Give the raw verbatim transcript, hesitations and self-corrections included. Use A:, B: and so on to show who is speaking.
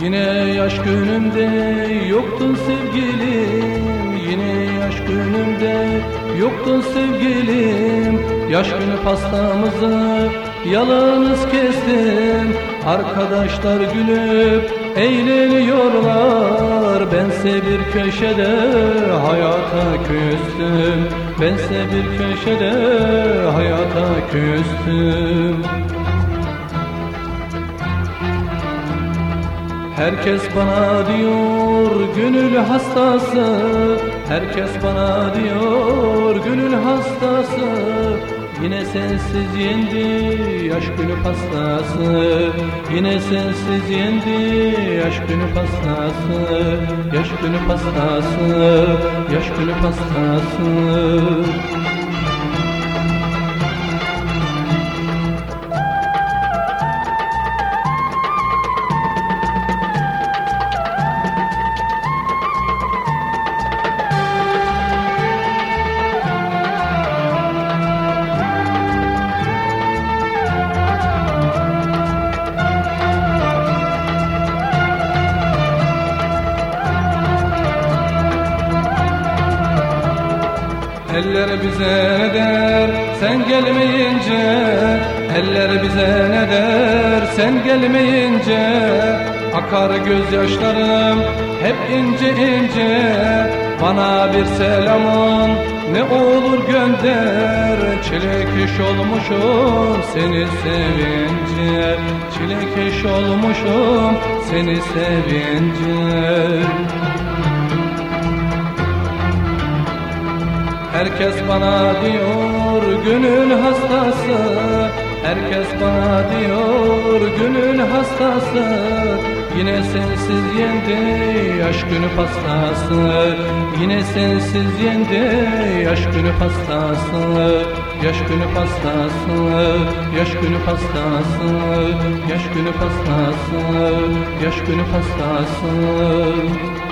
A: Yine yaş günümde yoktun sevgilim, yine yaş günümde yoktun sevgilim. Yaş günü pastamızı yalnız kestim, arkadaşlar gülüp eğleniyorlar. Bense bir köşede hayata küstüm, bense bir köşede hayata küstüm. Herkes bana diyor gönül hastası, herkes bana diyor gönül hastası. Yine sensiz yendi yaş günü pastası, yine sensiz yendi yaş günü pastası, yaş günü pastası, yaş günü pastası. Eller bize ne der sen gelmeyince, eller bize ne der sen gelmeyince. Akar gözyaşlarım hep ince ince, bana bir selamın ne olur gönder. Çilekeş olmuşum seni sevince, çilekeş olmuşum seni sevince. Herkes bana diyor gönül hastası, herkes bana diyor gönül hastası. Yine sensiz yendi yaş günü pastası, yine sensiz yendi yaş günü pastası, yaş günü pastası, yaş günü pastası, yaş günü pastası, yaş günü pastası.